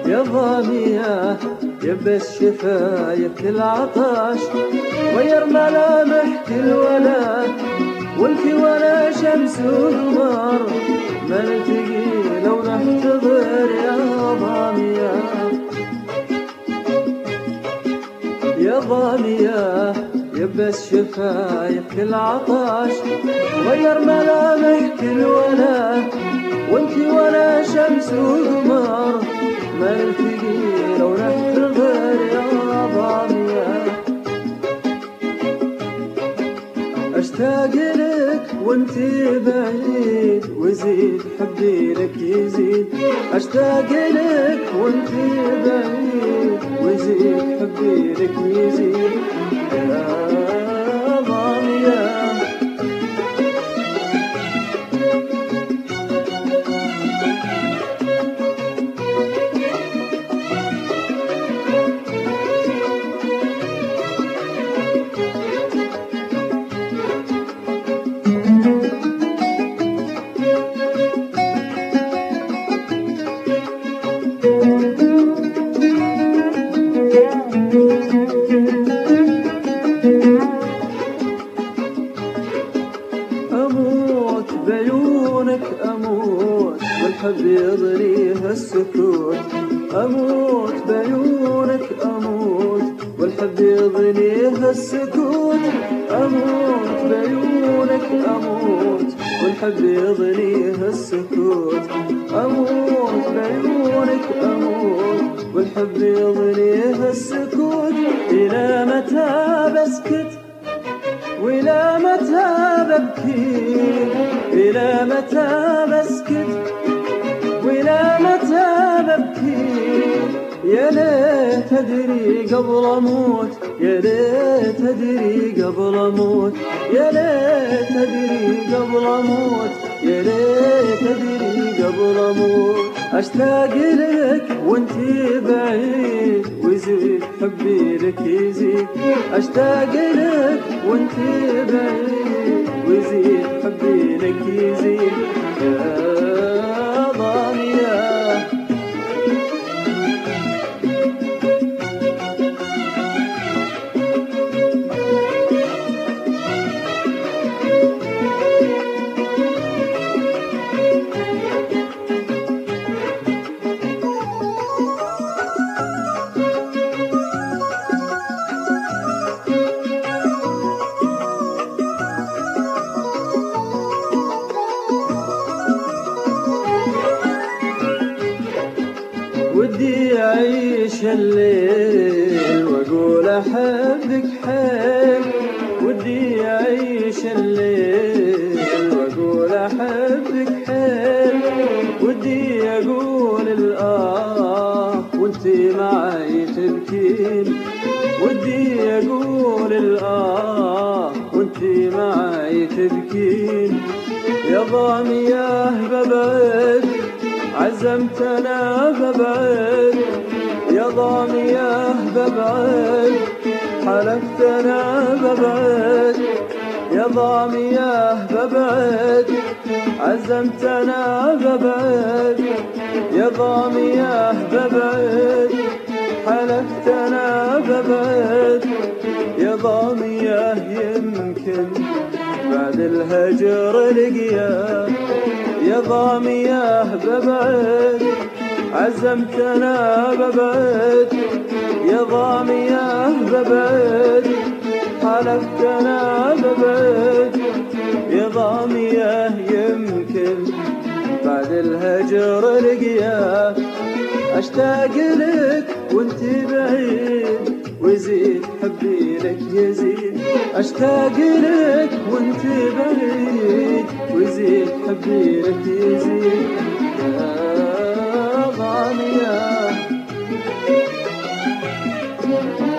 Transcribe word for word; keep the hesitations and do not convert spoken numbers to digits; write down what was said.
يا ضامية يبس شفايف كل عطش، غير ملامح كل ولا، وانت ولا شمس وقمر، ما نلتقي لو نحتضر يا ضامية. يا ضامية يبس شفايف كل عطش، غير ملامح كل ولا، وانت ولا شمس وقمر، ما نلتقي لو نحتضر يا ضامية. اشتاق لك وانت بعيد وزيد حبي لك يزيد، اشتاق لك وانت بعيد وزيد حبي لك يزيد يا ضامية. أموت بعيونك أموت والحب يضريها السكوت، أموت بعيونك أموت والحب يضريها السكوت، أموت بعيونك أموت والحب يضريها السكوت، أموت بعيونك أموت والحب يضريها السكوت. إلى متى بسكت وإلى متى ببكي، إلى متى بسكت وإلى متى ببكي، يا ليت أدري قبل أموت، يا ليت أدري قبل أموت، يا ليت أدري قبل أموت، يا ليت أدري قبل أموت. أشتاق لك وانت بعيد ويزيد حبي لك يزيد، أشتاق لك وانت بعيد ويزيد حبي لك يزيد يا ضامية. ودي أعيش الليل وأقول أحبك حيل، ودي أعيش الليل وأقول أحبك حيل، ودي أقول الآه وانتي معي تبكين، ودي أقول الآه وانتي معي تبكين. يا ضامية ببعد عزمت أنا ببعد، يا ضامية ببعد حلفت أنا ببعد، يا ضامية ببعد عزمت أنا ببعد، يا ضامية ببعد حلفت أنا ببعد، يا ضامية يمكن بعد الهجر لقيا، يا ضامية ببعد عزمت أنا ببعد، يا ضامية ببعد حلفت أنا ببعد، يا ضامية يمكن بعد الهجر لقيا. أشتاق لك وانت بعيد ويزيد حبي لك يزيد، أشتاق لك وانت بعيد ويزيد حبي لك يزيد يا ضامية.